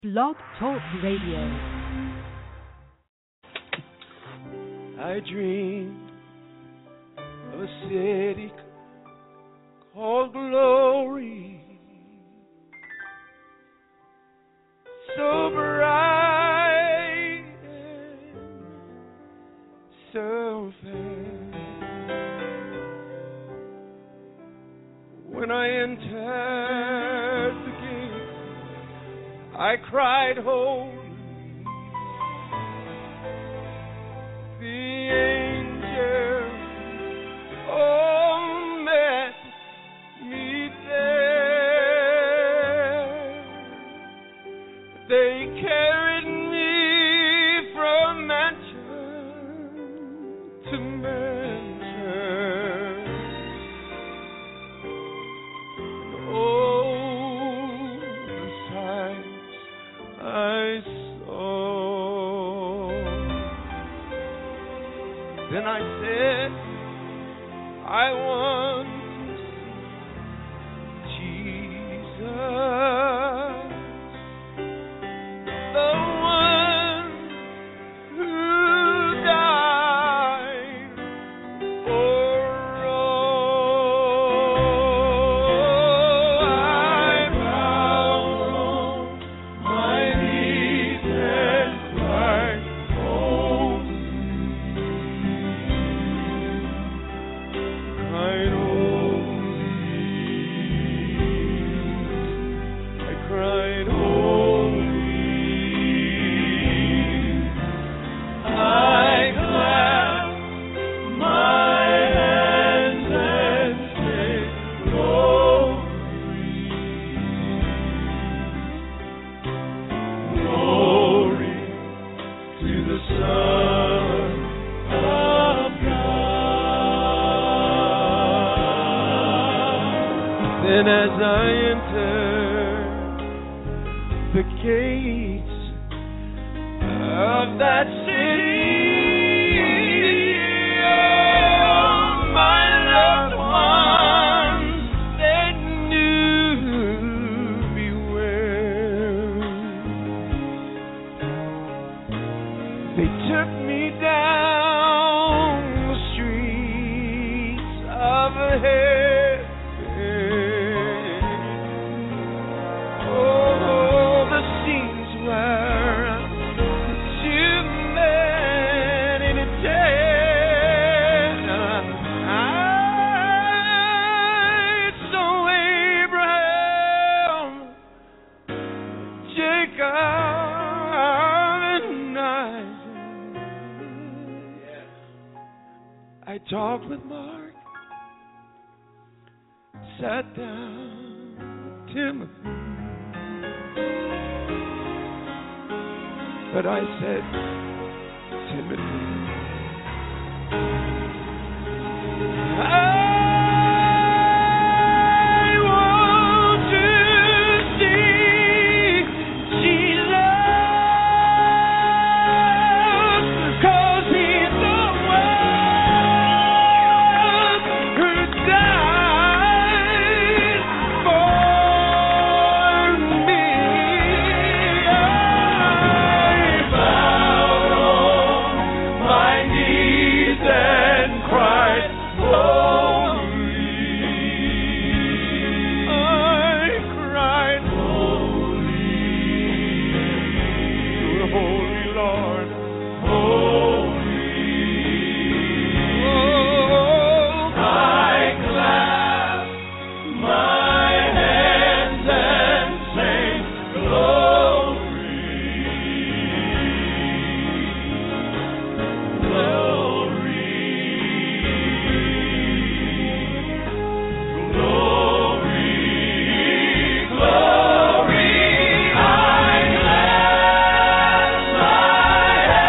Blog Talk Radio. I dreamed of a city called Glory, so bright and so fair. When I entered the gate, I cried, holy. The angels all met me there. They carried me from mansion to mansion. And oh, the sights I saw. Then I said, I want to see Jesus, the one who died for all. I bowed on my knees and cried, Then as I entered the gates of that city, oh, my loved ones, they knew me well. They took me down the streets of heaven. I talked with Mark, sat down with Timothy, but I said, Timothy, I want to see Jesus, 'cause he's the one who died for me. I bowed on my knees and cried, holy. I cried, holy, to the Holy Lord, holy. Oh, I clapped my hands and sang, glory, glory, glory, glory. I clapped my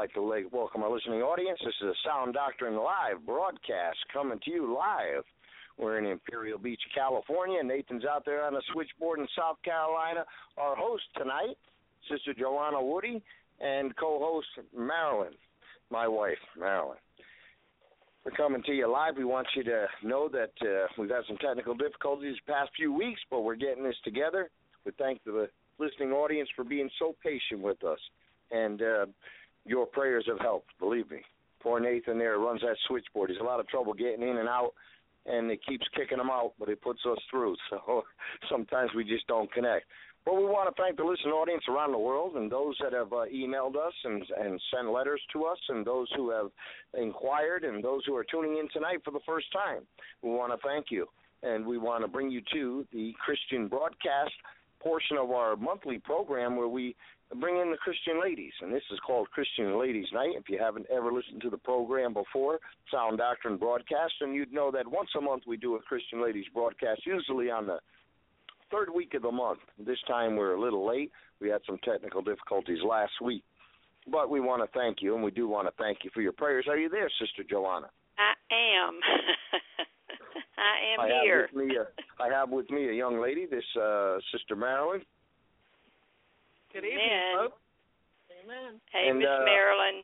like to welcome our listening audience. This is a Sound Doctrine Live broadcast coming to you live. We're in Imperial Beach, California. Nathan's out there on the switchboard in South Carolina. Our host tonight, Sister Joanna Woody, and co-host Marilyn, my wife, Marilyn. We're coming to you live. We want you to know that we've had some technical difficulties the past few weeks, but we're getting this together. We thank the listening audience for being so patient with us. And your prayers have helped, believe me. Poor Nathan there runs that switchboard. He's a lot of trouble getting in and out, and it keeps kicking him out, but it puts us through. So sometimes we just don't connect. But we want to thank the listening audience around the world and those that have emailed us and sent letters to us, and those who have inquired, and those who are tuning in tonight for the first time. We want to thank you, and we want to bring you to the Christian broadcast portion of our monthly program where we bring in the Christian ladies, and this is called Christian Ladies Night. If you haven't ever listened to the program before, Sound Doctrine broadcast, and you'd know that once a month we do a Christian Ladies broadcast, usually on the third week of the month. This time we're a little late. We had some technical difficulties last week, but we want to thank you, and we do want to thank you for your prayers. Are you there, Sister Joanna? I am. I am here. I have with me a young lady, this Sister Marilyn. Good evening, folks. Amen. Hey, Miss Marilyn.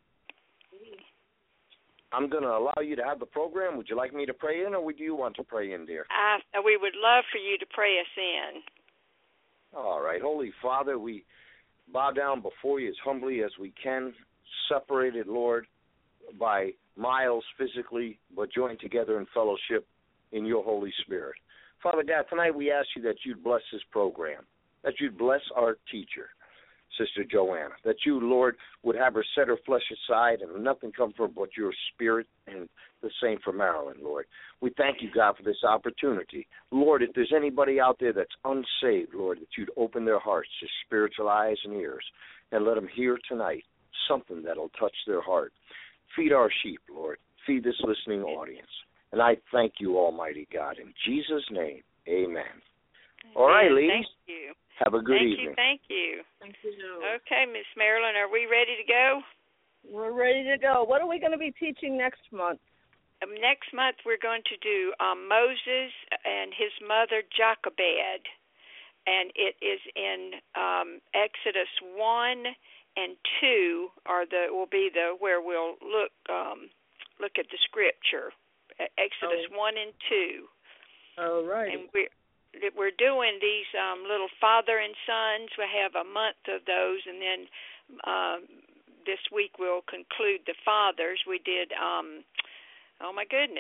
I'm going to allow you to have the program. Would you like me to pray in, or would you want to pray in, dear? We would love for you to pray us in. All right. Holy Father, we bow down before you as humbly as we can, separated, Lord, by miles physically, but joined together in fellowship in your Holy Spirit. Father God, tonight we ask you that you'd bless this program, that you'd bless our teacher, Sister Joanna, that you, Lord, would have her set her flesh aside and nothing come from but your spirit, and the same for Marilyn, Lord. We thank you, God, for this opportunity. Lord, if there's anybody out there that's unsaved, Lord, that you'd open their hearts to spiritual eyes and ears and let them hear tonight something that'll touch their heart. Feed our sheep, Lord. Feed this listening audience. And I thank you, Almighty God. In Jesus' name, amen. All right, ladies. Thank you. Have a good evening. Thank you. Thank you. Okay, Miss Marilyn, are we ready to go? We're ready to go. What are we going to be teaching next month? Next month we're going to do Moses and his mother Jochebed, and it is in Exodus 1 and 2 will be where we'll look at the scripture. Exodus 1 and 2. All right. And we're doing these little father and sons. We have a month of those, and then this week we'll conclude the fathers. We did, our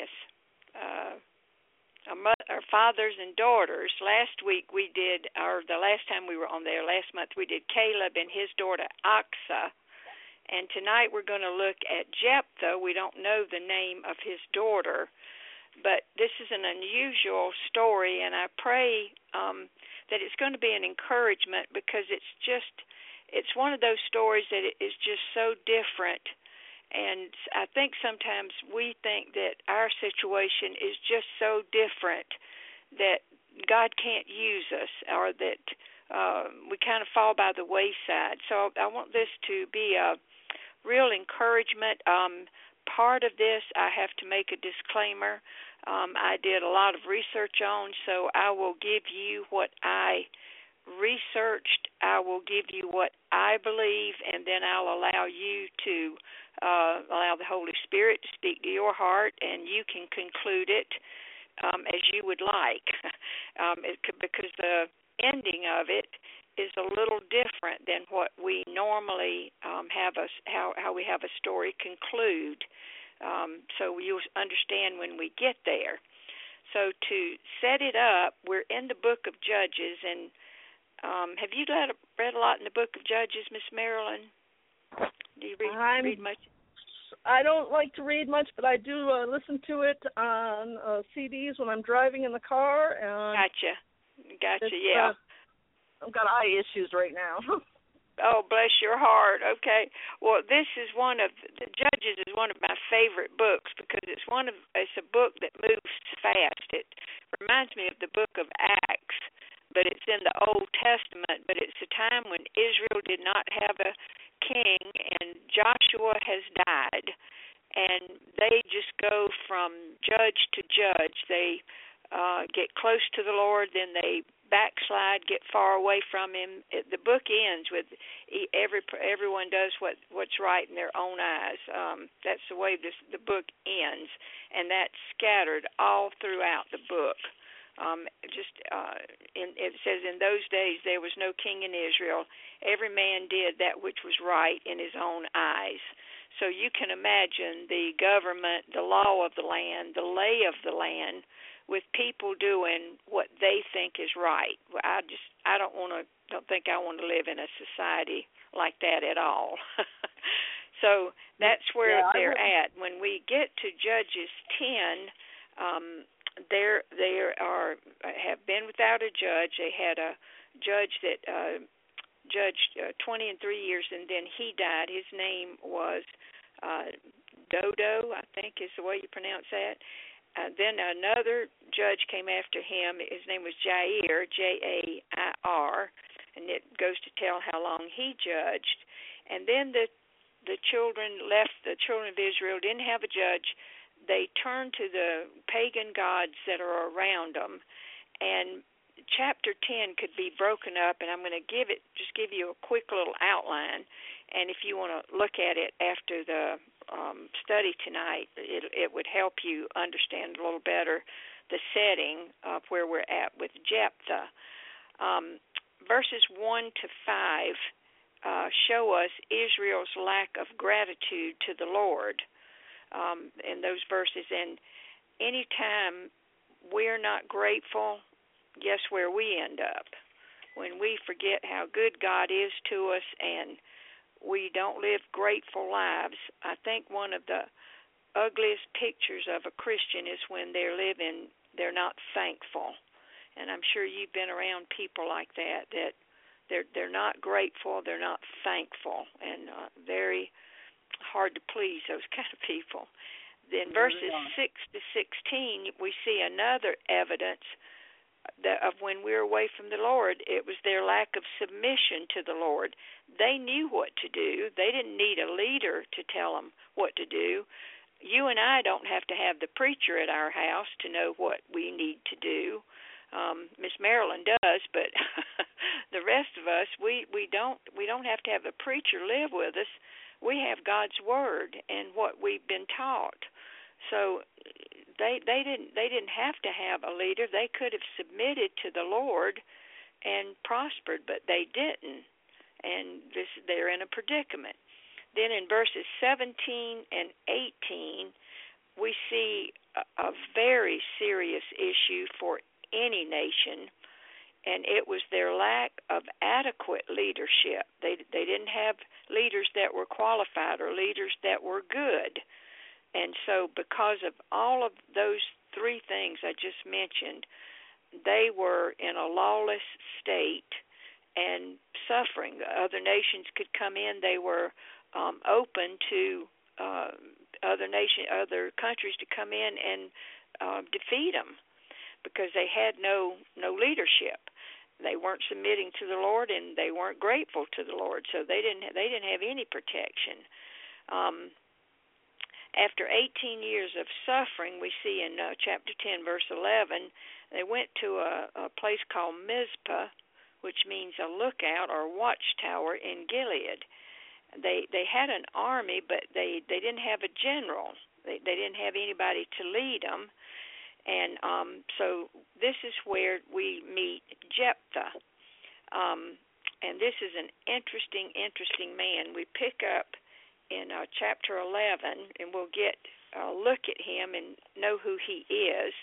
fathers and daughters. Last week we did, the last time we were on there, last month we did Caleb and his daughter Aksa. And tonight we're going to look at Jephthah. We don't know the name of his daughter, but this is an unusual story, and I pray that it's going to be an encouragement, because it's one of those stories that is just so different. And I think sometimes we think that our situation is just so different that God can't use us, or that we kind of fall by the wayside. So I want this to be a real encouragement. Part of this, I have to make a disclaimer. I did a lot of research on, so I will give you what I researched. I will give you what I believe, and then I'll allow you to allow the Holy Spirit to speak to your heart, and you can conclude it as you would like, because the ending of it is a little different than what we normally how we have a story conclude. So you'll understand when we get there. So to set it up, we're in the book of Judges, and have you read a lot in the book of Judges, Miss Marilyn? Do you read much? I don't like to read much, but I do listen to it on CDs when I'm driving in the car. And Gotcha, yeah. I've got eye issues right now. Oh, bless your heart. Okay. Well, the Judges is one of my favorite books, because it's a book that moves fast. It reminds me of the book of Acts, but it's in the Old Testament, but it's a time when Israel did not have a king, and Joshua Joshua has died, and they just go from judge to judge. They get close to the Lord, then they backslide, get far away from Him. The book ends with everyone does what's right in their own eyes. That's the way the book ends, and that's scattered all throughout the book. It says, in those days there was no king in Israel. Every man did that which was right in his own eyes. So you can imagine the government, the law of the land, the lay of the land, with people doing what they think is right. I don't think I want to live in a society like that at all. So that's where they're at. When we get to Judges 10, they have been without a judge. They had a judge that judged 20 and 3 years, and then he died. His name was Dodo, I think is the way you pronounce that. Then another judge came after him. His name was Jair, Jair, and it goes to tell how long he judged. And then the children of Israel didn't have a judge. They turned to the pagan gods that are around them. And chapter 10 could be broken up, and I'm going to give you a quick little outline. And if you want to look at it after the study tonight, it would help you understand a little better the setting of where we're at with Jephthah. Verses 1 to 5 show us Israel's lack of gratitude to the Lord in those verses. And anytime we're not grateful, guess where we end up? When we forget how good God is to us and we don't live grateful lives. I think one of the ugliest pictures of a Christian is when they're not thankful. And I'm sure you've been around people like that they're not grateful, they're not thankful, and very hard to please those kind of people. Then verses 6 to 16, we see another evidence of when we're away from the Lord. It was their lack of submission to the Lord. They knew what to do. They didn't need a leader to tell them what to do. You and I don't have to have the preacher at our house to know what we need to do. Miss Marilyn does, but the rest of us, we don't have to have a preacher live with us. We have God's Word and what we've been taught. So they didn't have to have a leader. They could have submitted to the Lord and prospered, but they didn't. And they're in a predicament. Then in verses 17 and 18, we see a very serious issue for any nation, and it was their lack of adequate leadership. They didn't have leaders that were qualified or leaders that were good. And so because of all of those three things I just mentioned, they were in a lawless state and suffering. Other nations could come in. They were open to other countries to come in and defeat them because they had no leadership. They weren't submitting to the Lord, and they weren't grateful to the Lord, so they didn't have any protection. After 18 years of suffering, we see in chapter 10, verse 11, they went to a place called Mizpah, which means a lookout or watchtower in Gilead. They had an army, but they didn't have a general. They didn't have anybody to lead them. And so this is where we meet Jephthah. And this is an interesting man. We pick up in chapter 11, and we'll get a look at him and know who he is.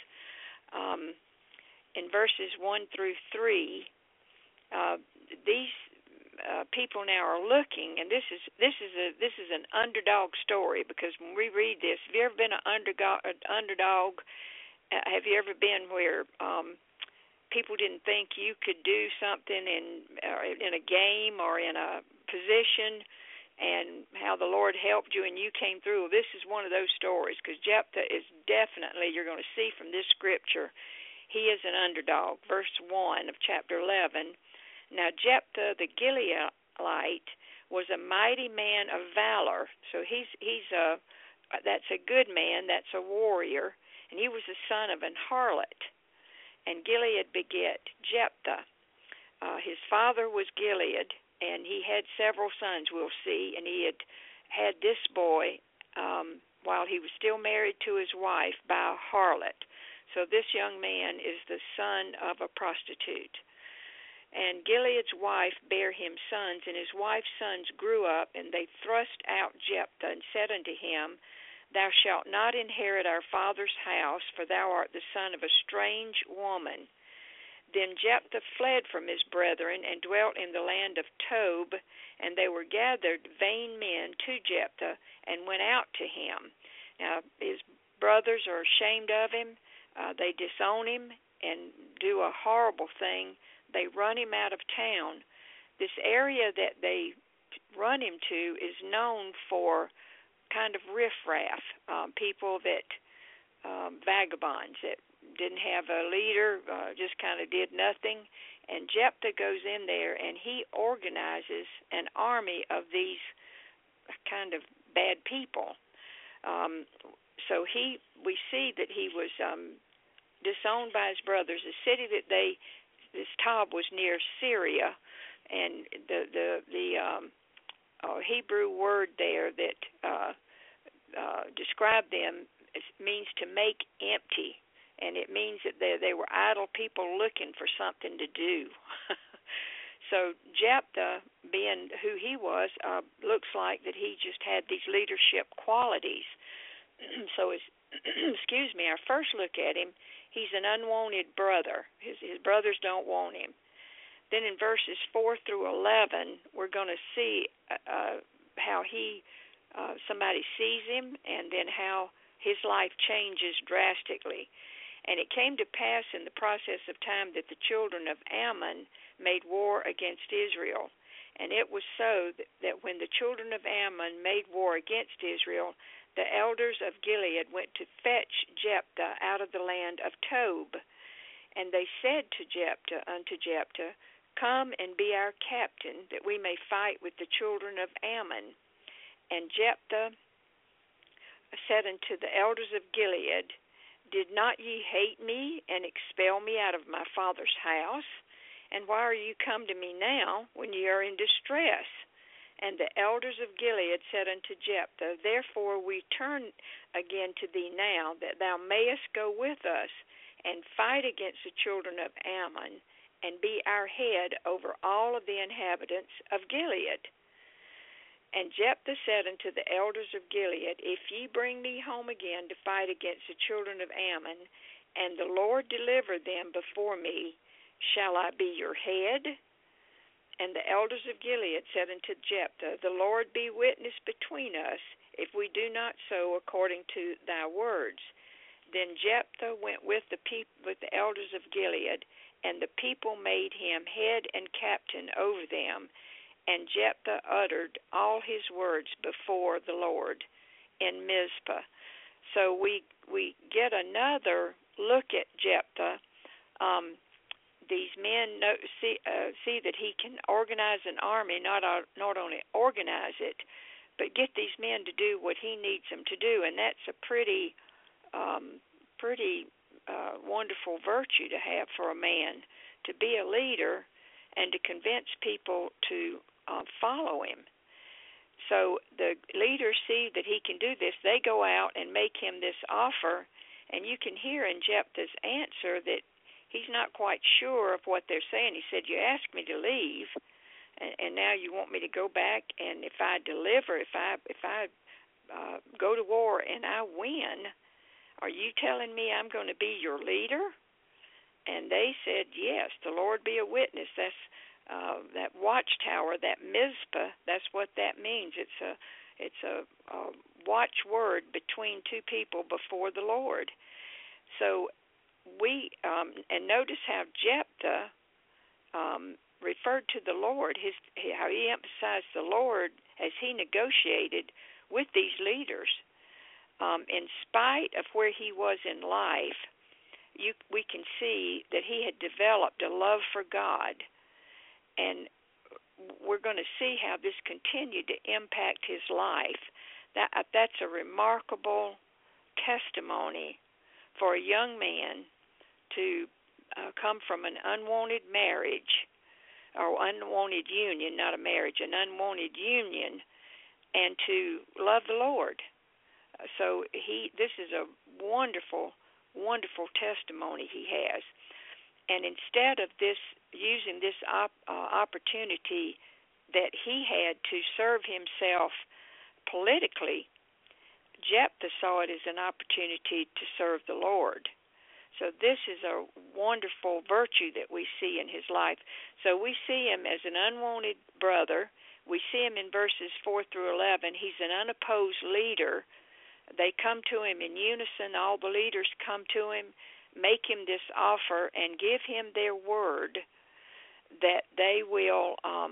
In verses 1 through 3, these people now are looking, and this is an underdog story, because when we read this, have you ever been an underdog? Have you ever been where people didn't think you could do something in a game or in a position, and how the Lord helped you and you came through? Well, this is one of those stories, because Jephthah is definitely, you're going to see from this scripture, he is an underdog. Verse 1 of chapter 11, now Jephthah the Gileadite was a mighty man of valor. So that's a good man, that's a warrior, and he was the son of an harlot. And Gilead begat Jephthah. His father was Gilead, and he had several sons, we'll see, and he had this boy while he was still married to his wife by a harlot. So this young man is the son of a prostitute. And Gilead's wife bare him sons, and his wife's sons grew up, and they thrust out Jephthah, and said unto him, Thou shalt not inherit our father's house, for thou art the son of a strange woman. Then Jephthah fled from his brethren, and dwelt in the land of Tob, and they were gathered vain men to Jephthah, and went out to him. Now his brothers are ashamed of him. They disown him and do a horrible thing. They run him out of town. This area that they run him to is known for kind of riffraff, people that, vagabonds that didn't have a leader, just kind of did nothing. And Jephthah goes in there and he organizes an army of these kind of bad people. So we see that he was disowned by his brothers. The city that this Tob was near Syria, and the Hebrew word there that described them means to make empty, and it means that they were idle people looking for something to do. So Jephthah, being who he was, looks like that he just had these leadership qualities. So our first look at him, he's an unwanted brother. His brothers don't want him. Then in verses 4 through 11, we're going to see how somebody sees him, and then how his life changes drastically. And it came to pass in the process of time that the children of Ammon made war against Israel. And it was so that when the children of Ammon made war against Israel, the elders of Gilead went to fetch Jephthah out of the land of Tob. And they said unto Jephthah, Come and be our captain, that we may fight with the children of Ammon. And Jephthah said unto the elders of Gilead, Did not ye hate me, and expel me out of my father's house? And why are you come to me now, when ye are in distress? And the elders of Gilead said unto Jephthah, Therefore we turn again to thee now, that thou mayest go with us, and fight against the children of Ammon, and be our head over all of the inhabitants of Gilead. And Jephthah said unto the elders of Gilead, If ye bring me home again to fight against the children of Ammon, and the Lord deliver them before me, shall I be your head? And the elders of Gilead said unto Jephthah, The Lord be witness between us, if we do not so according to thy words. Then Jephthah went with the elders of Gilead, and the people made him head and captain over them. And Jephthah uttered all his words before the Lord in Mizpah. So we get another look at Jephthah. These men see that he can organize an army, not only organize it, but get these men to do what he needs them to do, and that's a pretty wonderful virtue to have for a man, to be a leader and to convince people to follow him. So the leaders see that he can do this. They go out and make him this offer, and you can hear in Jephthah's answer that he's not quite sure of what they're saying. He said, You asked me to leave, and now you want me to go back, and if I deliver, if I go to war and I win, are you telling me I'm going to be your leader? And they said, Yes, the Lord be a witness. That's that watchtower, that Mizpah, that's what that means. It's a watchword between two people before the Lord. So and notice how Jephthah referred to the Lord, how he emphasized the Lord as he negotiated with these leaders. In spite of where he was in life, we can see that he had developed a love for God. And we're going to see how this continued to impact his life. That's a remarkable testimony for a young man to come from an unwanted marriage or unwanted union, not a marriage, an unwanted union, and to love the Lord. So this is a wonderful, wonderful testimony he has. And instead of using this opportunity that he had to serve himself politically, Jephthah saw it as an opportunity to serve the Lord. So this is a wonderful virtue that we see in his life. So we see him as an unwanted brother. We see him in verses 4 through 11. He's an unopposed leader. They come to him in unison. All the leaders come to him, make him this offer, and give him their word that they will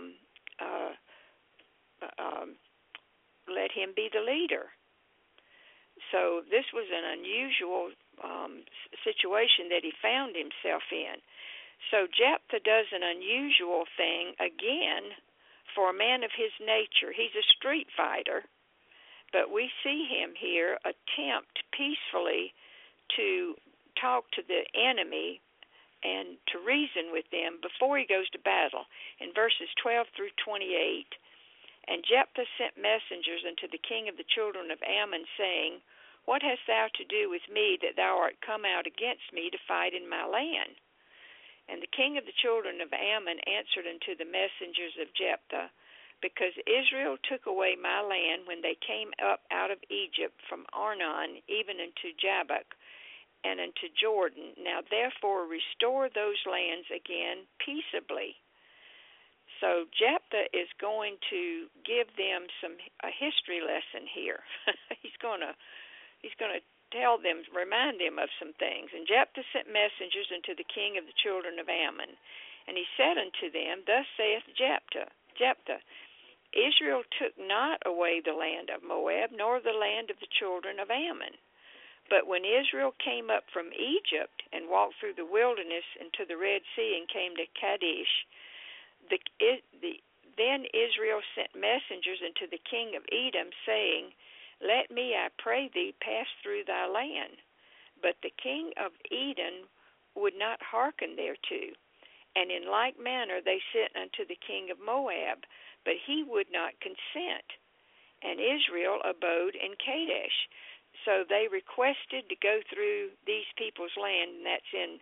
let him be the leader. So this was an unusual situation that he found himself in. So Jephthah does an unusual thing again for a man of his nature. He's a street fighter, but we see him here attempt peacefully to talk to the enemy and to reason with them before he goes to battle. In verses 12 through 28, and Jephthah sent messengers unto the king of the children of Ammon, saying, What hast thou to do with me, that thou art come out against me to fight in my land? And the king of the children of Ammon answered unto the messengers of Jephthah, Because Israel took away my land when they came up out of Egypt from Arnon, even unto Jabbok, and unto Jordan. Now therefore restore those lands again peaceably. So Jephthah is going to give them a history lesson here. He's going to tell them, remind them of some things. And Jephthah sent messengers unto the king of the children of Ammon, and he said unto them, Thus saith Jephthah, Israel took not away the land of Moab, nor the land of the children of Ammon. But when Israel came up from Egypt and walked through the wilderness into the Red Sea and came to Kadesh, then Israel sent messengers unto the king of Edom, saying, Let me, I pray thee, pass through thy land. But the king of Edom would not hearken thereto. And in like manner they sent unto the king of Moab, but he would not consent. And Israel abode in Kadesh. So they requested to go through these people's land, and that's in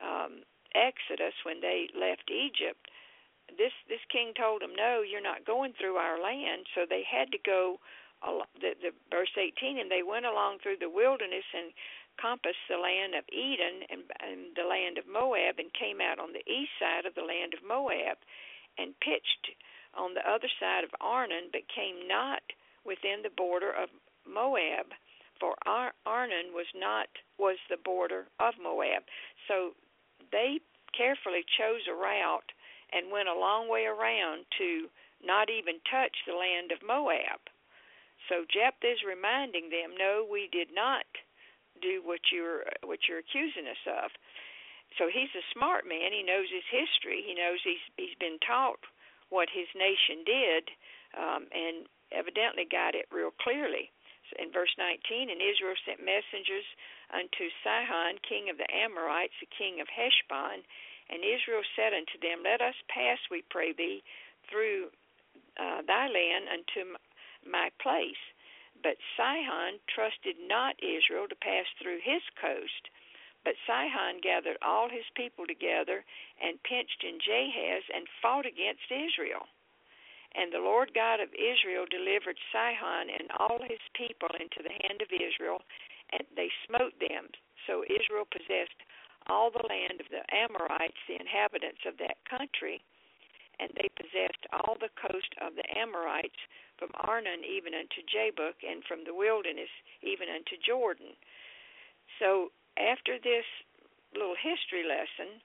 Exodus when they left Egypt. This king told them, no, you're not going through our land. So they had to go, the verse 18, and they went along through the wilderness and compassed the land of Edom and the land of Moab, and came out on the east side of the land of Moab, and pitched on the other side of Arnon, but came not within the border of Moab, for Arnon was the border of Moab. So they carefully chose a route and went a long way around to not even touch the land of Moab. So Jephthah is reminding them, no, we did not do what you're accusing us of. So he's a smart man. He knows his history. He knows he's been taught what his nation did, and evidently got it real clearly. So in verse 19, and Israel sent messengers unto Sihon, king of the Amorites, the king of Heshbon, and Israel said unto them, Let us pass, we pray thee, through thy land unto my place. But Sihon trusted not Israel to pass through his coast. But Sihon gathered all his people together and pitched in Jahaz and fought against Israel. And the Lord God of Israel delivered Sihon and all his people into the hand of Israel, and they smote them. So Israel possessed all the land of the Amorites, the inhabitants of that country, and they possessed all the coast of the Amorites from Arnon even unto Jabbok, and from the wilderness even unto Jordan. So after this little history lesson,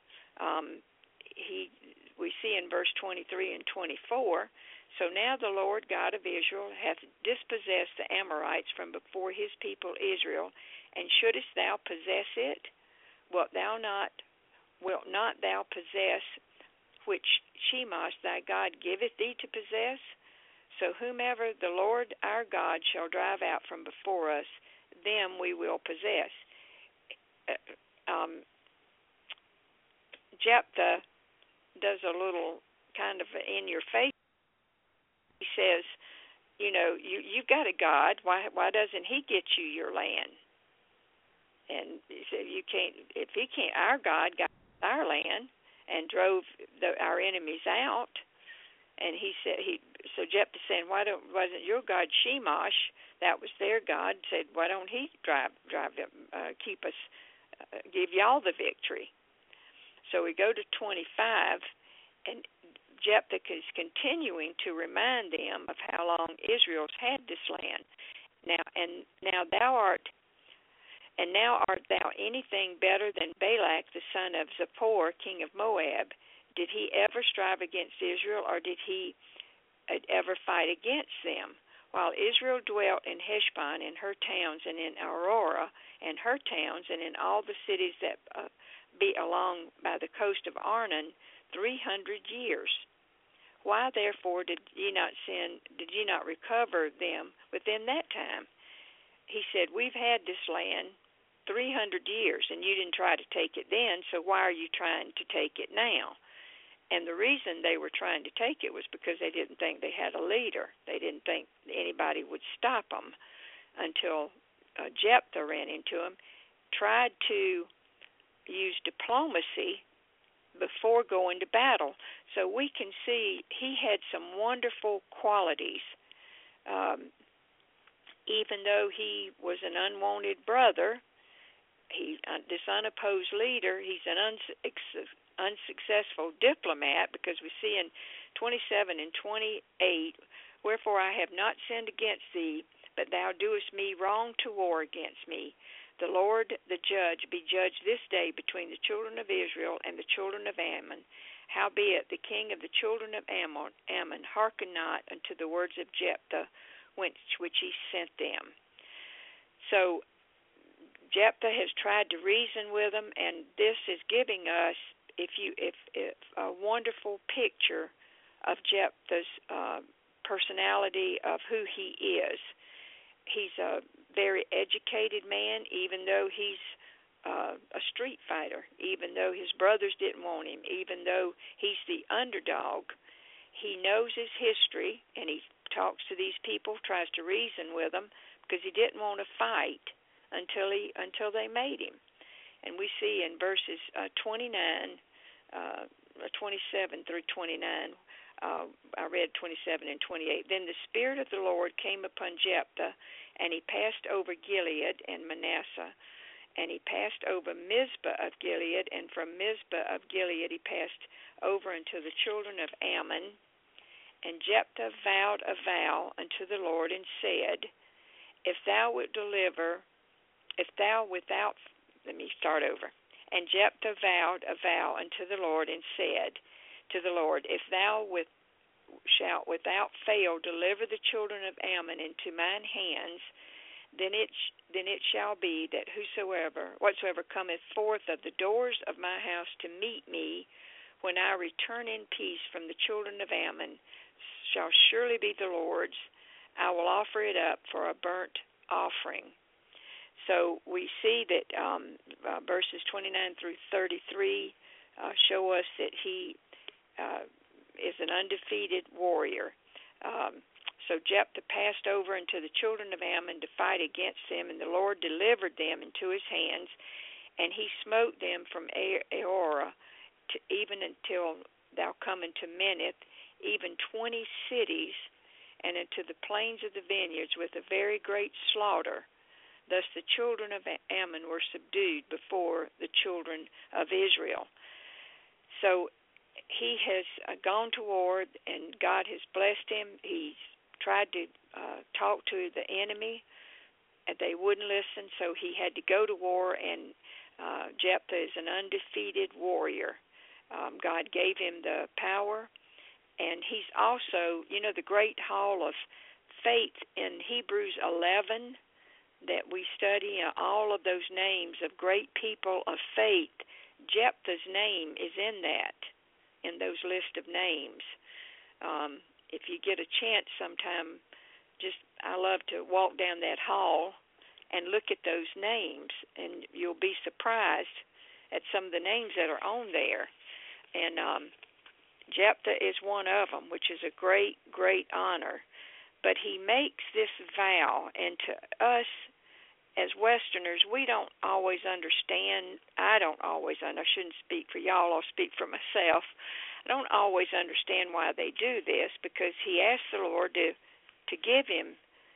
we see in verse 23 and 24, So now the Lord God of Israel hath dispossessed the Amorites from before his people Israel, and shouldest thou possess it? Wilt not thou possess which Chemosh thy God giveth thee to possess? So whomever the Lord our God shall drive out from before us, them we will possess. Jephthah does a little kind of in your face. He says, you've got a God. Why doesn't he get you your land? And he said, you can't. If he can't, our God got our land and drove our enemies out. And he said, so Jephthah saying, wasn't your God Chemosh? That was their God. Said, why don't he keep us, give y'all the victory? So we go to 25, and Jephthah is continuing to remind them of how long Israel's had this land. Now art thou anything better than Balak the son of Zippor, king of Moab? Did he ever strive against Israel, or did he ever fight against them? While Israel dwelt in Heshbon and her towns, and in Aurora and her towns, and in all the cities that be along by the coast of Arnon, 300 years. Why therefore did ye not recover them within that time? He said, we've had this land 300 years, and you didn't try to take it then, so why are you trying to take it now? And the reason they were trying to take it was because they didn't think they had a leader. They didn't think anybody would stop them until Jephthah ran into him, tried to use diplomacy before going to battle. So we can see he had some wonderful qualities. Even though he was an unwanted brother, this unopposed leader, he's an unsuccessful diplomat, because we see in 27 and 28, wherefore I have not sinned against thee, but thou doest me wrong to war against me. The Lord the judge be judged this day between the children of Israel and the children of Ammon. Howbeit the king of the children of Ammon hearkened not unto the words of Jephthah, which he sent them. So Jephthah has tried to reason with them, and this is giving us a wonderful picture of Jephthah's personality, of who he is. He's a very educated man, even though he's a street fighter, even though his brothers didn't want him, even though he's the underdog. He knows his history, and he talks to these people, tries to reason with them, because he didn't want to fight until they made him. And we see in verses 27 through 29, I read 27 and 28. Then the Spirit of the Lord came upon Jephthah, and he passed over Gilead and Manasseh, and he passed over Mizpah of Gilead, and from Mizpah of Gilead he passed over unto the children of Ammon. And Jephthah vowed a vow unto the Lord, and said, And Jephthah vowed a vow unto the Lord, and said to the Lord, If thou shalt without fail deliver the children of Ammon into mine hands, then it shall be that whatsoever cometh forth of the doors of my house to meet me, when I return in peace from the children of Ammon, shall surely be the Lord's. I will offer it up for a burnt offering. So we see that verses 29 through 33 show us that he is an undefeated warrior. So Jephthah passed over into the children of Ammon to fight against them, and the Lord delivered them into his hands, and he smote them from Aorah even until thou come into Minnith, even 20 cities, and into the plains of the vineyards with a very great slaughter. Thus the children of Ammon were subdued before the children of Israel. So he has gone to war, and God has blessed him. He's tried to talk to the enemy, and they wouldn't listen, so he had to go to war, and Jephthah is an undefeated warrior. God gave him the power, and he's also, the great hall of faith in Hebrews 11 that we study, all of those names of great people of faith. Jephthah's name is in that. in those list of names. If you get a chance sometime, I love to walk down that hall and look at those names, and you'll be surprised at some of the names that are on there. And Jephthah is one of them, which is a great, great honor. But he makes this vow, and to us as Westerners, we don't always understand. I shouldn't speak for y'all, I'll speak for myself. I don't always understand why they do this, because he asked the Lord to give him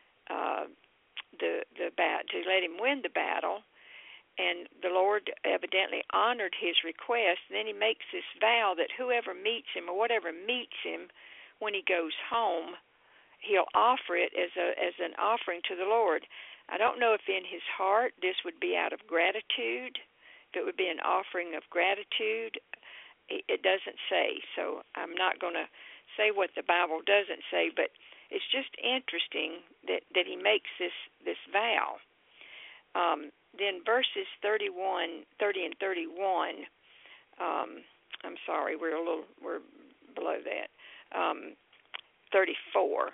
to let him win the battle, and the Lord evidently honored his request. And then he makes this vow that whoever meets him or whatever meets him when he goes home, he'll offer it as an offering to the Lord. I don't know if in his heart this would be out of gratitude, if it would be an offering of gratitude. It doesn't say, so I'm not going to say what the Bible doesn't say, but it's just interesting that he makes this vow. Then verses 30 and 31. I'm sorry, we're below that. 34.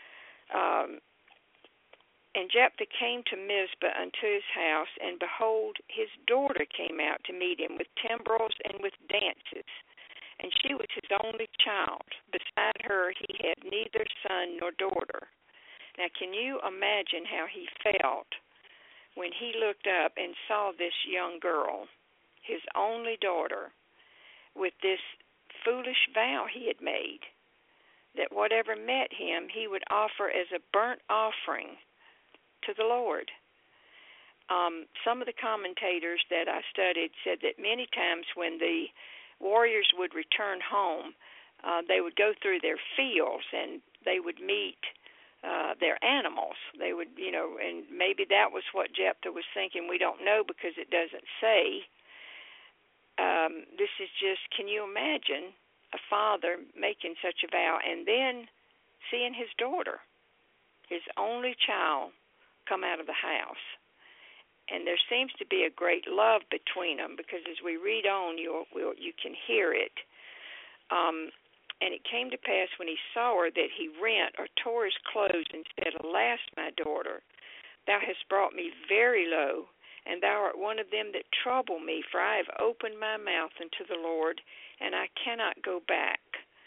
And Jephthah came to Mizpah unto his house, and behold, his daughter came out to meet him with timbrels and with dances. And she was his only child. Beside her he had neither son nor daughter. Now, can you imagine how he felt when he looked up and saw this young girl, his only daughter, with this foolish vow he had made, that whatever met him he would offer as a burnt offering to the Lord? Some of the commentators that I studied said that many times when the warriors would return home, they would go through their fields and they would meet their animals. They would, and maybe that was what Jephthah was thinking. We don't know because it doesn't say. This is just, can you imagine a father making such a vow and then seeing his daughter, his only child, come out of the house? And there seems to be a great love between them, because as we read on, you can hear it. And it came to pass when he saw her that he rent or tore his clothes and said, Alas, my daughter, thou hast brought me very low, and thou art one of them that trouble me, for I have opened my mouth unto the Lord, and I cannot go back.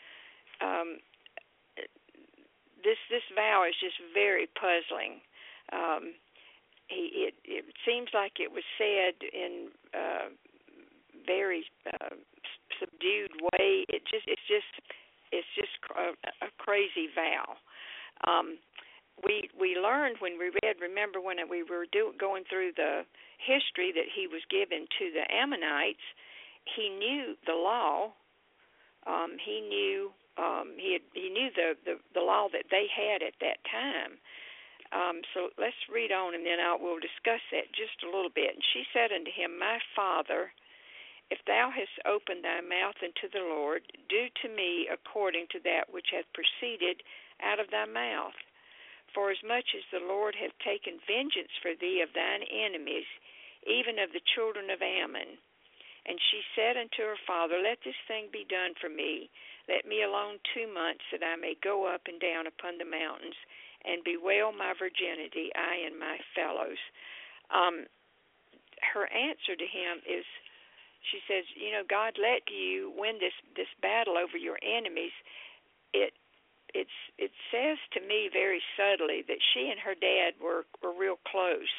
This vow is just very puzzling. It seems like it was said in a very subdued way. It's just a crazy vow. We learned when we read. Remember when we were going through the history that he was given to the Ammonites. He knew the law. He knew the law that they had at that time. So let's read on, and then we'll discuss that just a little bit. And she said unto him, My father, if thou hast opened thy mouth unto the Lord, do to me according to that which hath proceeded out of thy mouth. For as much as the Lord hath taken vengeance for thee of thine enemies, even of the children of Ammon. And she said unto her father, Let this thing be done for me. Let me alone 2 months, that I may go up and down upon the mountains, and bewail my virginity, I and my fellows. Her answer to him is, she says, God let you win this battle over your enemies. It says to me very subtly that she and her dad were real close.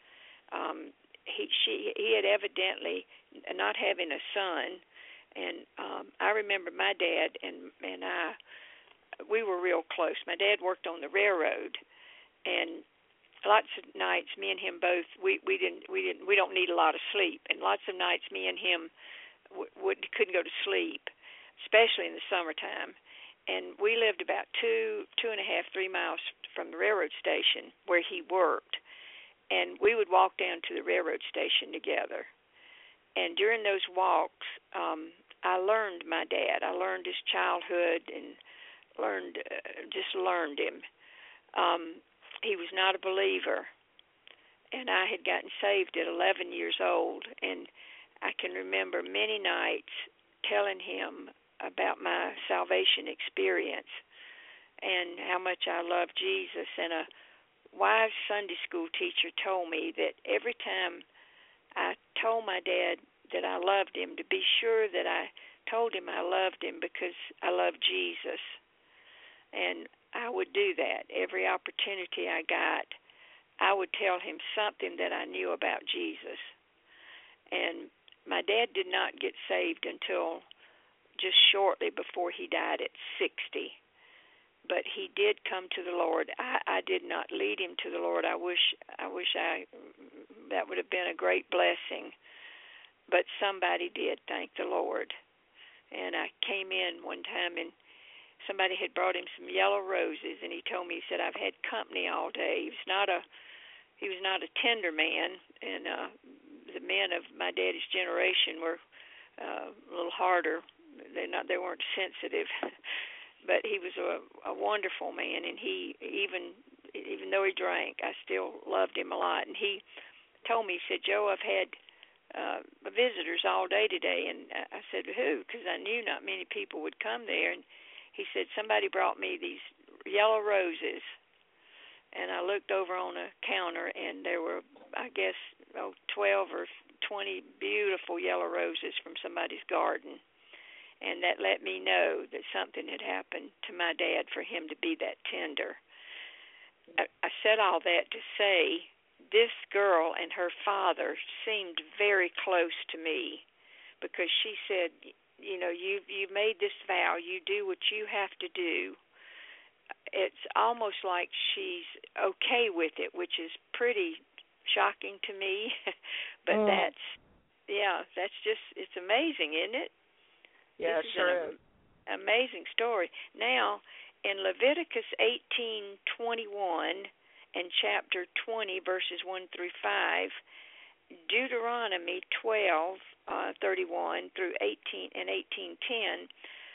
He had evidently, not having a son, and I remember my dad and I, we were real close. My dad worked on the railroad, and lots of nights me and him both we don't need a lot of sleep, and lots of nights me and him couldn't go to sleep, especially in the summertime. And we lived about 2.5, 3 miles from the railroad station where he worked, and we would walk down to the railroad station together. And during those walks, I learned my dad. I learned his childhood and learned him. He was not a believer, and I had gotten saved at 11 years old, and I can remember many nights telling him about my salvation experience and how much I love Jesus. And a wise Sunday school teacher told me that every time I told my dad that I loved him, to be sure that I told him I loved him because I love Jesus. And I would do that. Every opportunity I got, I would tell him something that I knew about Jesus. And my dad did not get saved until just shortly before he died at 60. But he did come to the Lord. I did not lead him to the Lord. I wish that would have been a great blessing. But somebody did, thank the Lord. And I came in one time and somebody had brought him some yellow roses, and he told me, he said, I've had company all day. He was not a tender man, and the men of my daddy's generation were a little harder. They weren't sensitive, but he was a wonderful man, and he even though he drank, I still loved him a lot. And he told me, he said, Joe, I've had visitors all day today. And I said, who? Because I knew not many people would come there. And he said, somebody brought me these yellow roses. And I looked over on a counter, and there were, I guess, 12 or 20 beautiful yellow roses from somebody's garden. And that let me know that something had happened to my dad for him to be that tender. I said all that to say this girl and her father seemed very close to me, because she said, you know, you've made this vow, you do what you have to do. It's almost like she's okay with it, which is pretty shocking to me. But that's just, it's amazing, isn't it? Yeah, this sure is. Amazing story. Now, in Leviticus 18:21 and chapter 20, verses 1 through 5, Deuteronomy 12:31 through 18 and 18:10,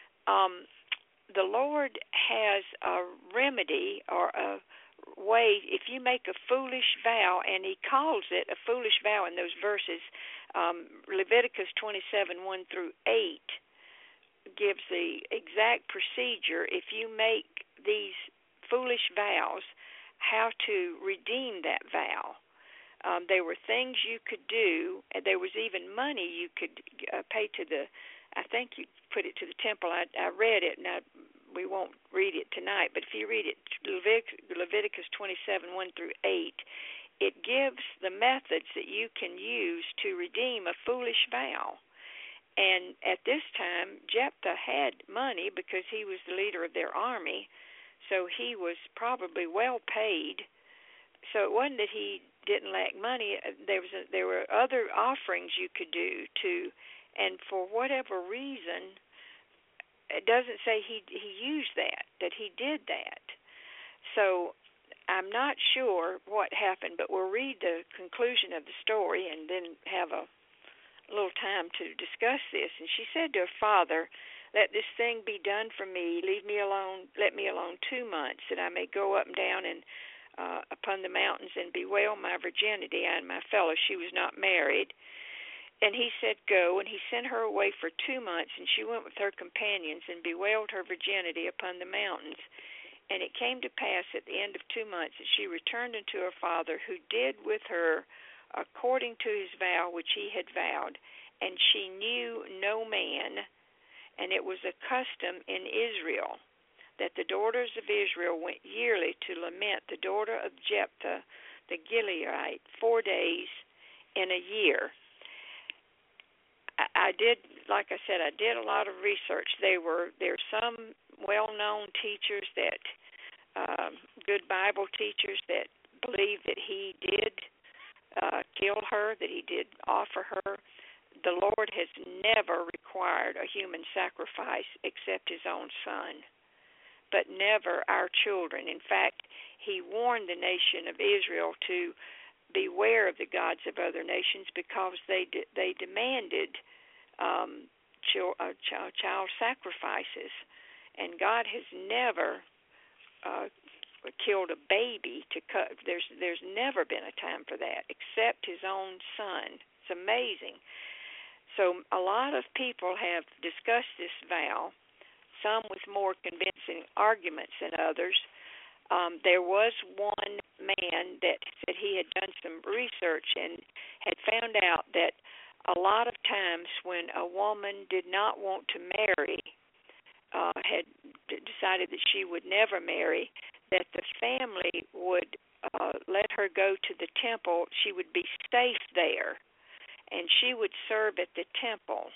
the Lord has a remedy or a way. If you make a foolish vow, and he calls it a foolish vow in those verses, Leviticus 27:1 through 8 gives the exact procedure. If you make these foolish vows, how to redeem that vow. There were things you could do, and there was even money you could pay to the, I think you put it to the temple. I read it, and we won't read it tonight, but if you read it, Leviticus 27:1 through 8, it gives the methods that you can use to redeem a foolish vow. And at this time, Jephthah had money because he was the leader of their army, so he was probably well paid. So it wasn't that he didn't lack money. There were other offerings you could do to, and for whatever reason, it doesn't say he used that he did that. So I'm not sure what happened, but we'll read the conclusion of the story and then have a little time to discuss this. And she said to her father, let this thing be done for me. Leave me alone. Let me alone 2 months, that I may go up and down and upon the mountains and bewail my virginity and my fellow. She was not married. And he said, go. And he sent her away for 2 months, and she went with her companions and bewailed her virginity upon the mountains. And it came to pass at the end of 2 months that she returned unto her father, who did with her according to his vow which he had vowed. And she knew no man, and it was a custom in Israel that the daughters of Israel went yearly to lament the daughter of Jephthah the Gileadite 4 days in a year. I did, like I said, I did a lot of research. There's some well-known teachers that, good Bible teachers, that believe that he did kill her, that he did offer her. The Lord has never required a human sacrifice except his own son, but never our children. In fact, he warned the nation of Israel to beware of the gods of other nations, because they demanded child sacrifices, and God has never killed a baby to cut. There's never been a time for that except his own son. It's amazing. So a lot of people have discussed this vow, some with more convincing arguments than others. There was one man that said he had done some research and had found out that a lot of times when a woman did not want to marry, had decided that she would never marry, that the family would let her go to the temple. She would be safe there, and she would serve at the temple.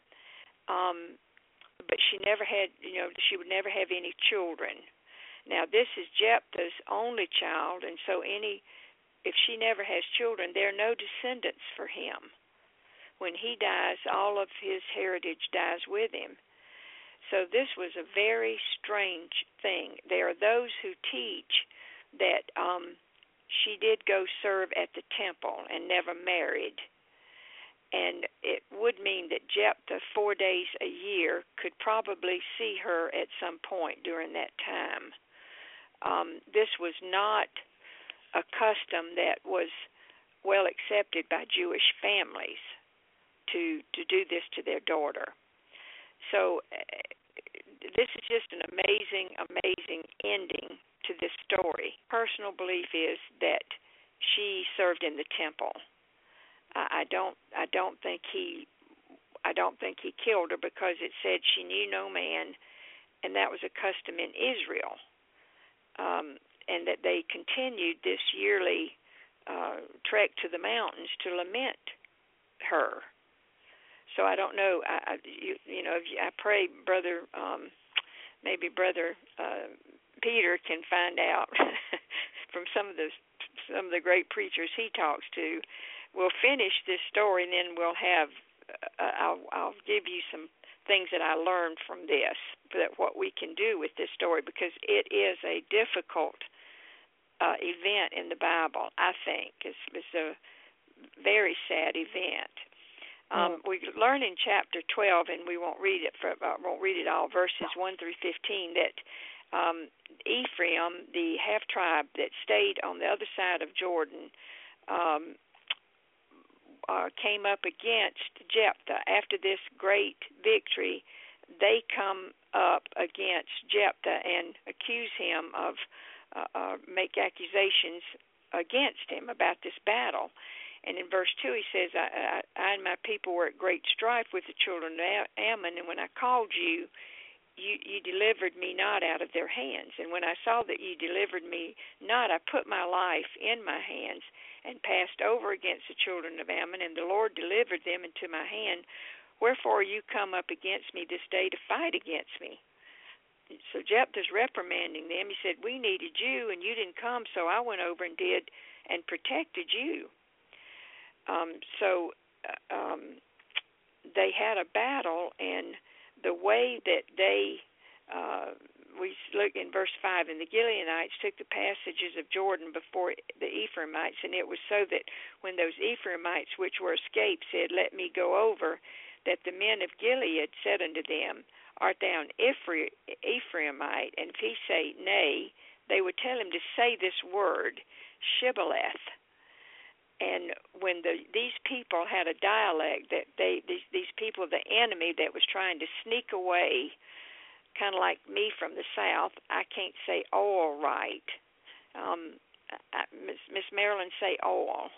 But she never had, she would never have any children. Now, this is Jephthah's only child, and so if she never has children, there are no descendants for him. When he dies, all of his heritage dies with him. So this was a very strange thing. There are those who teach that she did go serve at the temple and never married. And it would mean that Jephthah, 4 days a year, could probably see her at some point during that time. This was not a custom that was well accepted by Jewish families to do this to their daughter. So this is just an amazing, amazing ending to this story. Personal belief is that she served in the temple. I don't think he killed her, because it said she knew no man, and that was a custom in Israel, and that they continued this yearly trek to the mountains to lament her. So I don't know. I pray Brother Peter can find out from some of the great preachers he talks to. We'll finish this story, and then we'll have. I'll give you some things that I learned from this, that what we can do with this story, because it is a difficult event in the Bible. I think it's a very sad event. We learn in chapter 12, and we won't read it all, verses 1 through 15, that Ephraim, the half tribe that stayed on the other side of Jordan, came up against Jephthah. After this great victory, they come up against Jephthah and accuse him of, make accusations against him about this battle. And in verse 2 he says, I and my people were at great strife with the children of Ammon, and when I called you, you delivered me not out of their hands. And when I saw that you delivered me not, I put my life in my hands and passed over against the children of Ammon, and the Lord delivered them into my hand. Wherefore you come up against me this day to fight against me? So Jephthah's reprimanding them. He said, we needed you, and you didn't come, so I went over and did and protected you. They had a battle, and the way that they, we look in verse 5, and the Gileadites took the passages of Jordan before the Ephraimites, and it was so that when those Ephraimites which were escaped said, let me go over, that the men of Gilead said unto them, art thou an Ephraimite? And if he say, nay, they would tell him to say this word, Shibboleth. And when these people had a dialect, that these people, the enemy that was trying to sneak away, kind of like me from the South, I can't say oil right. Miss Marilyn, say oil.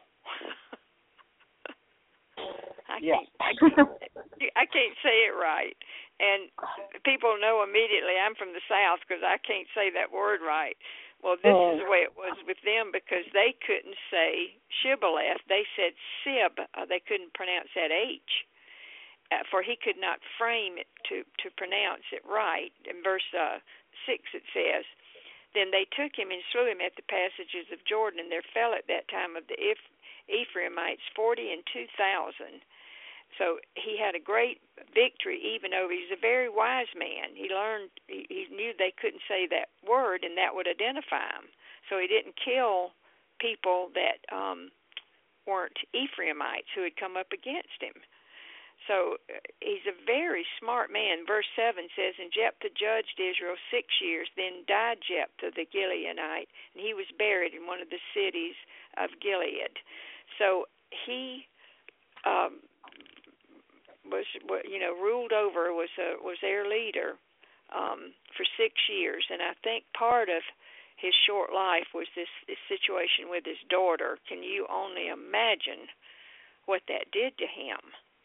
I can't say it right. And people know immediately I'm from the South because I can't say that word right. Well, this is the way it was with them, because they couldn't say Shibboleth. They said Sib. They couldn't pronounce that H, for he could not frame it to pronounce it right. In verse 6 it says, then they took him and slew him at the passages of Jordan, and there fell at that time of the Ephraimites 42,000. So he had a great victory, even though he's a very wise man. He knew they couldn't say that word, and that would identify him. So he didn't kill people that weren't Ephraimites who had come up against him. So he's a very smart man. Verse 7 says, and Jephthah judged Israel 6 years. Then died Jephthah the Gileadite, and he was buried in one of the cities of Gilead. So he ruled over, was their leader for 6 years, and I think part of his short life was this situation with his daughter. Can you only imagine what that did to him?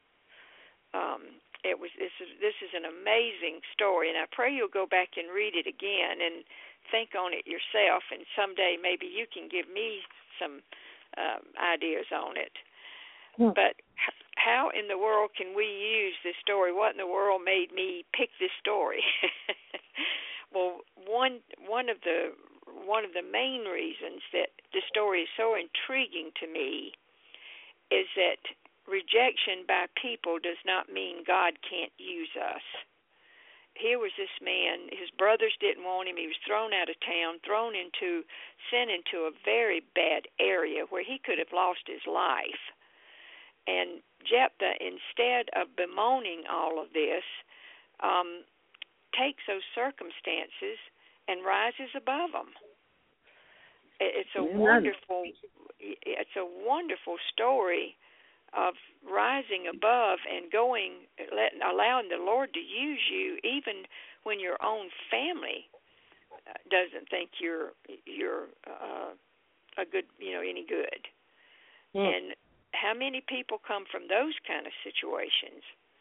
This is an amazing story, and I pray you'll go back and read it again and think on it yourself, and someday maybe you can give me some ideas on it. But how in the world can we use this story? What in the world made me pick this story? Well, one of the main reasons that the story is so intriguing to me is that rejection by people does not mean God can't use us. Here was this man, his brothers didn't want him, he was thrown out of town, sent into a very bad area where he could have lost his life. And Jephthah, instead of bemoaning all of this, takes those circumstances and rises above them. It's a wonderful story of rising above and allowing the Lord to use you, even when your own family doesn't think you're a good, any good. And how many people come from those kind of situations?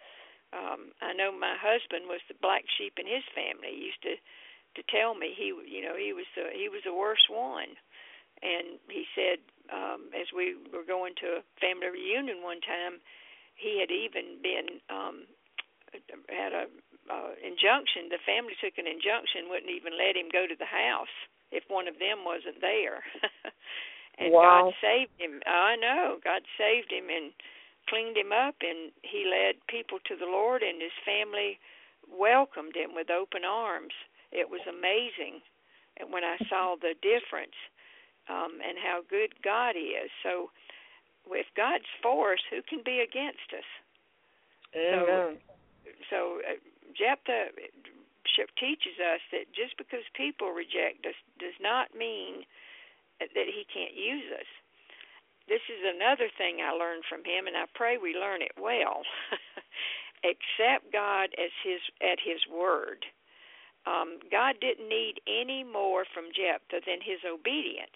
I know my husband was the black sheep in his family. He used to tell me he was the worst one. And he said, as we were going to a family reunion one time, he had even been had a injunction. The family took an injunction, wouldn't even let him go to the house if one of them wasn't there. And wow. God saved him. I know. God saved him and cleaned him up, and he led people to the Lord, and his family welcomed him with open arms. It was amazing. And when I saw the difference and how good God is. So if God's for us, who can be against us? Amen. So Jephthah teaches us that just because people reject us does not mean that he can't use us. This is another thing I learned from him, and I pray we learn it well. Accept God at his word. God didn't need any more from Jephthah than his obedience.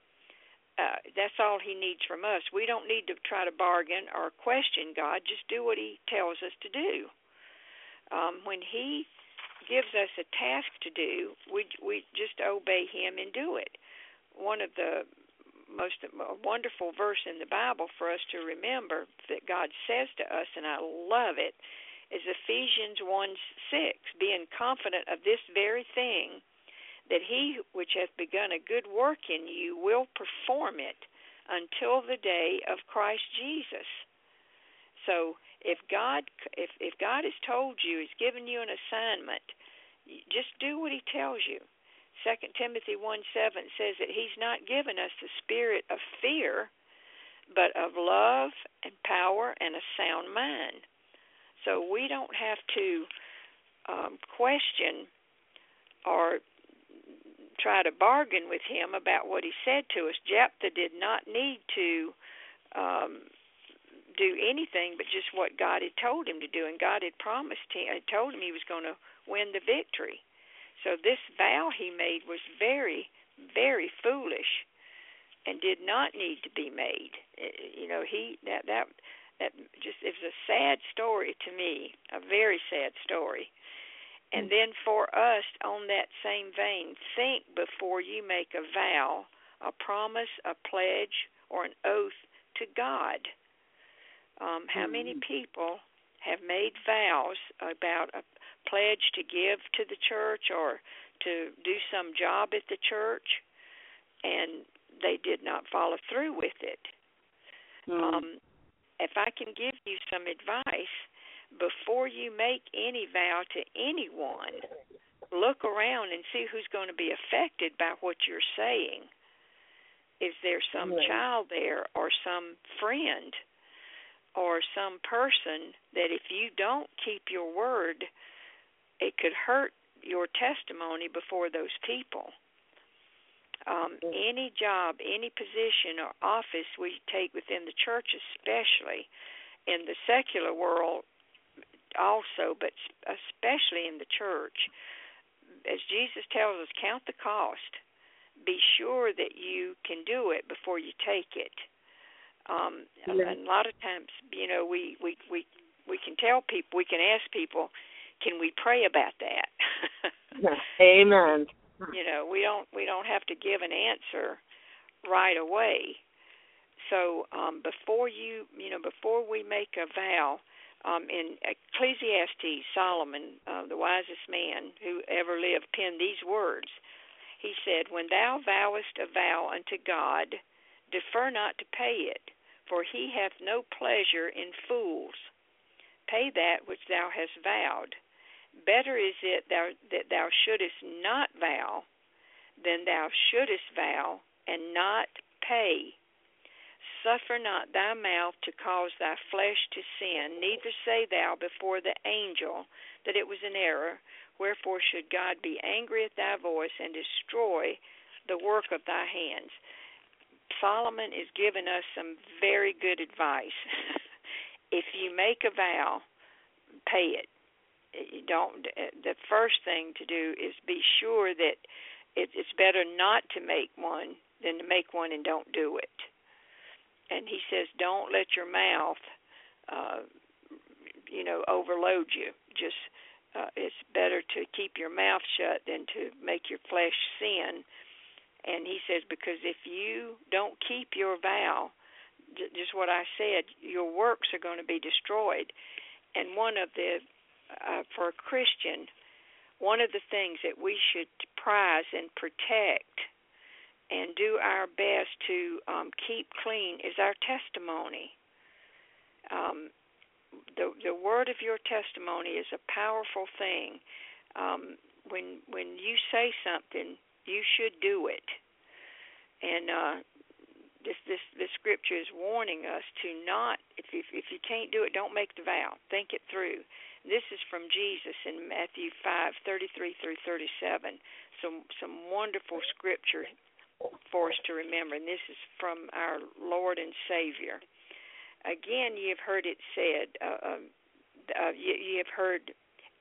That's all he needs from us. We don't need to try to bargain or question God. Just do what he tells us to do. When he gives us a task to do, we just obey him and do it. One of the most wonderful verse in the Bible for us to remember that God says to us, and I love it, is Ephesians 1:6, being confident of this very thing, that he which hath begun a good work in you will perform it until the day of Christ Jesus. So if God has told you, he's given you an assignment, just do what he tells you. 2 Timothy 1:7 says that he's not given us the spirit of fear, but of love and power and a sound mind. So we don't have to question or try to bargain with him about what he said to us. Jephthah did not need to do anything but just what God had told him to do, and God had told him he was going to win the victory. So this vow he made was very, very foolish and did not need to be made. That just is a sad story to me, a very sad story. And then for us, on that same vein, think before you make a vow, a promise, a pledge, or an oath to God. How many people have made vows about a pledge to give to the church or to do some job at the church, and they did not follow through with it? If I can give you some advice, before you make any vow to anyone, look around and see who's going to be affected by what you're saying. Is there some child there or some friend or some person that if you don't keep your word, it could hurt your testimony before those people? Any job, any position or office we take within the church, especially in the secular world, also, but especially in the church, as Jesus tells us, count the cost. Be sure that you can do it before you take it. And a lot of times, we can tell people, we can ask people, can we pray about that? Amen. We don't have to give an answer right away. So before we make a vow, in Ecclesiastes, Solomon, the wisest man who ever lived, penned these words. He said, "When thou vowest a vow unto God, defer not to pay it, for he hath no pleasure in fools. Pay that which thou hast vowed. Better is it that thou shouldest not vow than thou shouldest vow and not pay. Suffer not thy mouth to cause thy flesh to sin, neither say thou before the angel that it was an error. Wherefore should God be angry at thy voice and destroy the work of thy hands?" Solomon is giving us some very good advice. If you make a vow, pay it. The first thing to do is be sure that it's better not to make one than to make one and don't do it. And he says, don't let your mouth, overload you. Just it's better to keep your mouth shut than to make your flesh sin. And he says, because if you don't keep your vow, just what I said, your works are going to be destroyed. And for a Christian, one of the things that we should prize and protect and do our best to keep clean is our testimony. The word of your testimony is a powerful thing. When you say something, you should do it. And this scripture is warning us to not, if you can't do it, don't make the vow. Think it through. This is from Jesus in Matthew 5:33 through 37. Some wonderful scripture for us to remember, and this is from our Lord and Savior. Again, ye have heard it said, ye have heard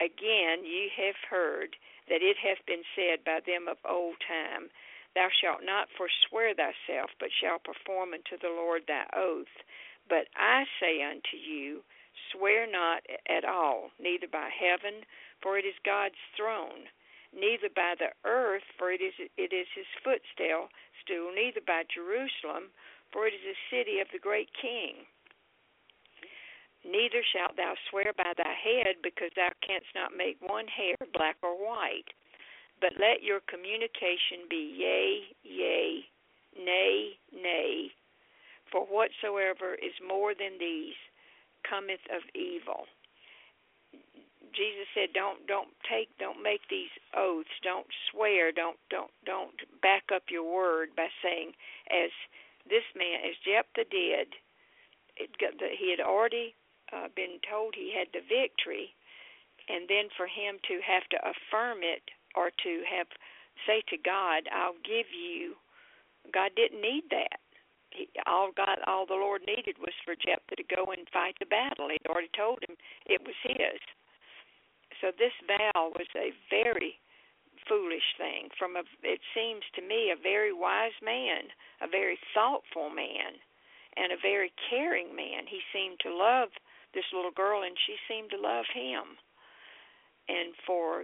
that it hath been said by them of old time, thou shalt not forswear thyself, but shalt perform unto the Lord thy oath. But I say unto you, swear not at all, neither by heaven, for it is God's throne, neither by the earth, for it is his footstool, neither by Jerusalem, for it is the city of the great King. Neither shalt thou swear by thy head, because thou canst not make one hair black or white. But let your communication be yea, yea, nay, nay, for whatsoever is more than these cometh of evil. Jesus said, don't make these oaths, don't swear, don't back up your word by saying, as this man, as Jephthah did, he had already been told he had the victory, and then for him to have to affirm it or to say to God, I'll give you, God didn't need that. All the Lord needed was for Jephthah to go and fight the battle. He'd already told him it was his. So this vow was a very foolish thing. It seems to me, a very wise man, a very thoughtful man, and a very caring man. He seemed to love this little girl, and she seemed to love him. And for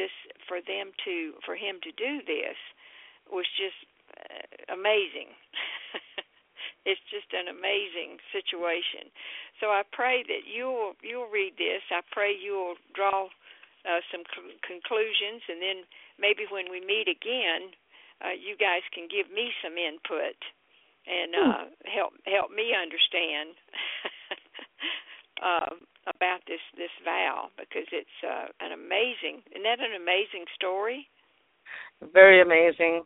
him to do this was just amazing. It's just an amazing situation. So I pray that you'll read this. I pray you'll draw some conclusions, and then maybe when we meet again, you guys can give me some input and help me understand about this vow, because it's isn't that an amazing story? Very amazing.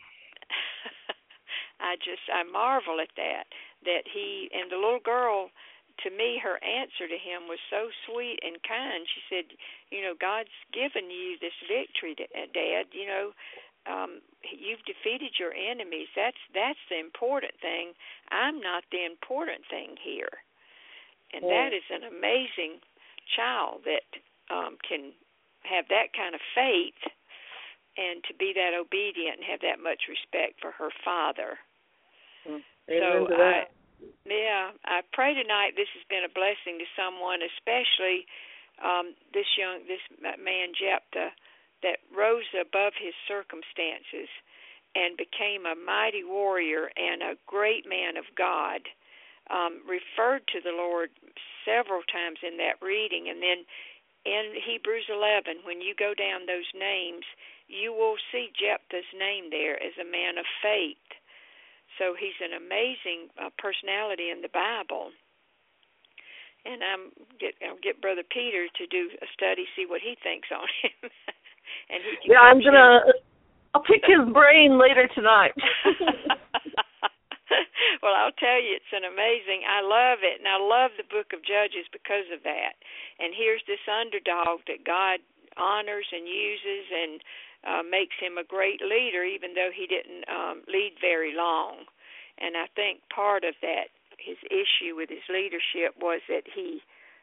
I marvel at that he, and the little girl, to me, her answer to him was so sweet and kind. She said, God's given you this victory, Dad. You've defeated your enemies. That's the important thing. I'm not the important thing here. And that is an amazing child that can have that kind of faith and to be that obedient and have that much respect for her father. Amen to that. I pray tonight this has been a blessing to someone, especially this man Jephthah, that rose above his circumstances and became a mighty warrior and a great man of God. Referred to the Lord several times in that reading, and then in Hebrews 11, when you go down those names, you will see Jephthah's name there as a man of faith. So he's an amazing personality in the Bible. And I'll get Brother Peter to do a study, see what he thinks on him. And he can I'll pick his brain later tonight. Well, I'll tell you, it's an amazing, I love it, and I love the book of Judges because of that. And here's this underdog that God honors and uses and makes him a great leader, even though he didn't lead very long. And I think part of that, his issue with his leadership, was that he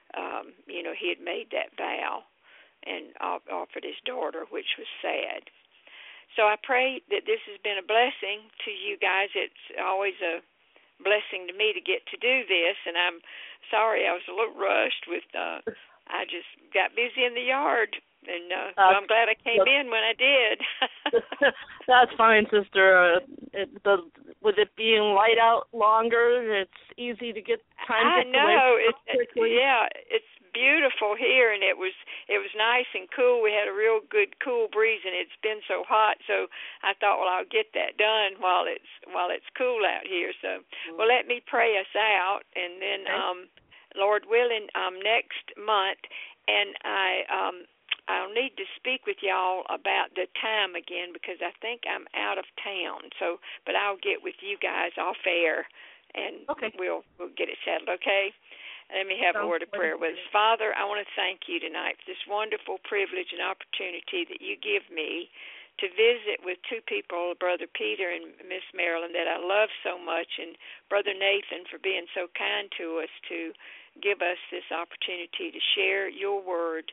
had made that vow and offered his daughter, which was sad. So I pray that this has been a blessing to you guys. It's always a blessing to me to get to do this, and I'm sorry I was a little rushed with I just got busy in the yard, and so I'm glad I came in when I did. That's fine, sister. With it being light out longer, it's easy to get time to get away quickly. Yeah, it's beautiful here, and it was nice and cool. We had a real good cool breeze, and it's been so hot. So I thought, well, I'll get that done while it's cool out here. So, well, let me pray us out, and then, Lord willing, next month, and I'll need to speak with y'all about the time again because I think I'm out of town. So, but I'll get with you guys off air, and we'll get it settled. Okay. Let me have a word of prayer with us. Father, I want to thank you tonight for this wonderful privilege and opportunity that you give me to visit with two people, Brother Peter and Miss Marilyn, that I love so much, and Brother Nathan for being so kind to us to give us this opportunity to share your word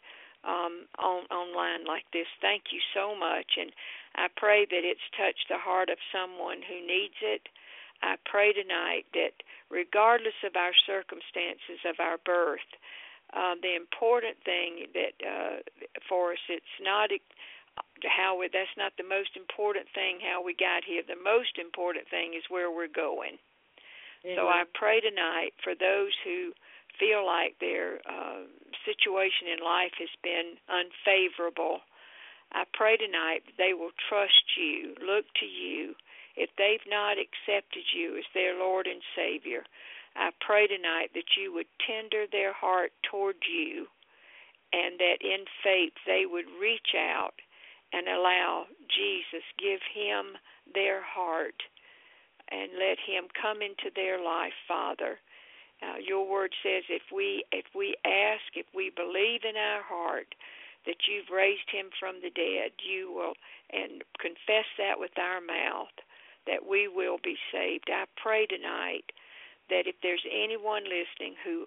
online like this. Thank you so much, and I pray that it's touched the heart of someone who needs it. I pray tonight that regardless of our circumstances of our birth, the important thing that for us, it's not that's not the most important thing how we got here. The most important thing is where we're going. Mm-hmm. So I pray tonight for those who feel like their situation in life has been unfavorable. I pray tonight that they will trust you, look to you. If they've not accepted you as their Lord and Savior, I pray tonight that you would tender their heart toward you and that in faith they would reach out and allow Jesus, give him their heart and let him come into their life, Father. Your word says if we ask, if we believe in our heart that you've raised him from the dead, you will, and confess that with our mouth, that we will be saved. I pray tonight that if there's anyone listening who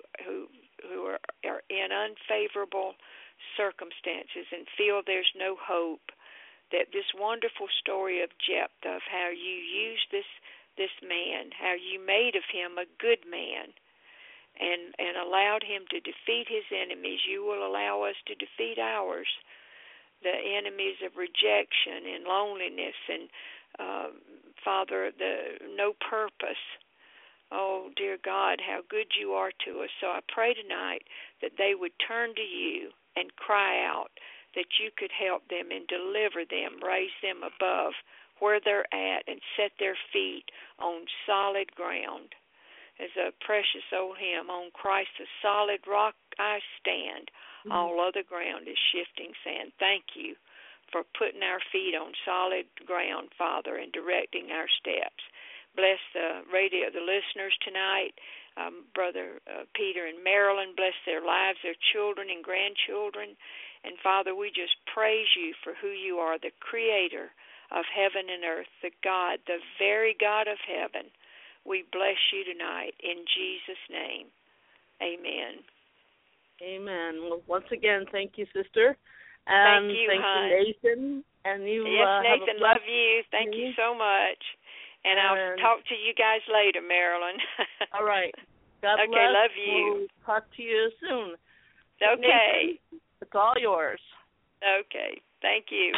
are in unfavorable circumstances and feel there's no hope, that this wonderful story of Jephthah, of how you used this man, how you made of him a good man, and allowed him to defeat his enemies, you will allow us to defeat ours, the enemies of rejection and loneliness and Father, the no purpose. Oh, dear God, how good you are to us. So I pray tonight that they would turn to you and cry out that you could help them and deliver them, raise them above where they're at and set their feet on solid ground. As a precious old hymn, on Christ the solid rock I stand, all other ground is shifting sand. Thank you for putting our feet on solid ground, Father, and directing our steps. Bless the listeners tonight, Brother Peter and Marilyn. Bless their lives, their children and grandchildren. And, Father, we just praise you for who you are, the creator of heaven and earth, the God, the very God of heaven. We bless you tonight in Jesus' name. Amen. Amen. Well, once again, thank you, sister. And thank you, Nathan. And you, yes, Nathan, love you. Thank you so much. And I'll talk to you guys later, Marilyn. All right. God bless. Okay, love you. We'll talk to you soon. Okay. Nathan, it's all yours. Okay. Thank you.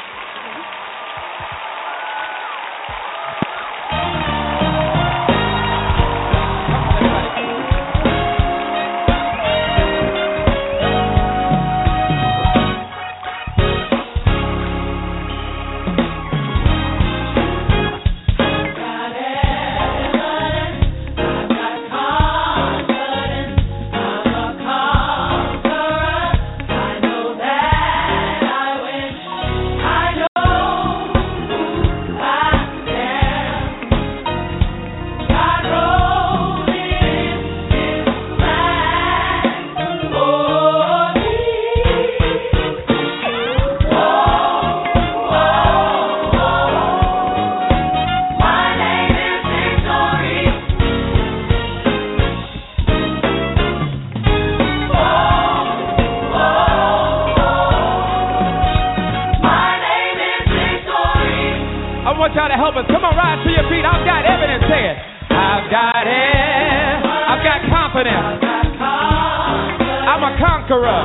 Y'all to help us. Come on, rise to your feet. I've got evidence. Say it. I've got it. I've got confidence. I'm a conqueror.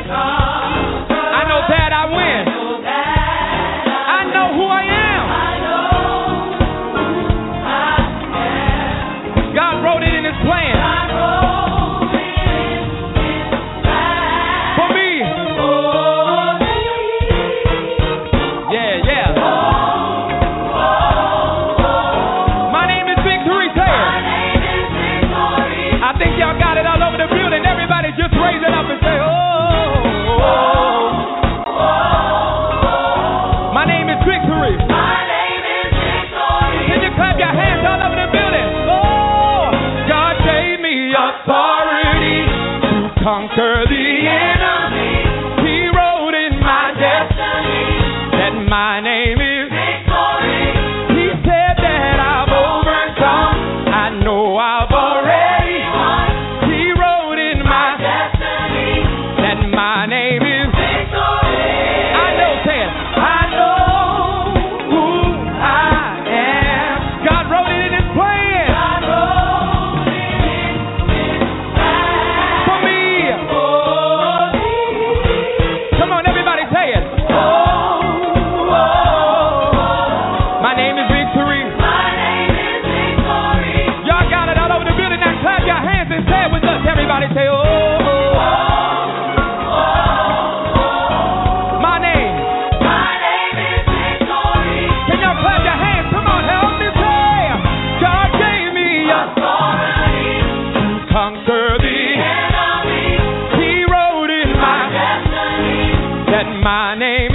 I know that I win. I know who I am. God wrote it in His plan. For me. Yeah, yeah. I think y'all got it all over the building. Everybody just raise it up and say, oh, oh, oh. My name is Victory. My name is Victory. Can you clap your hands all over the building? Oh, God gave me authority to conquer the enemy. He wrote in my destiny that my name is Victory. He said that I've overcome. I know I've already. My name is Victory. I know, say it. I know who I am. God wrote it in His plan. God wrote it in His plan. For me. For me. Come on, everybody, say it. Oh, oh, oh. My name is Victory. My name is Victory. Y'all got it all over the building. Now clap your hands and say it with us. Everybody say, oh. My name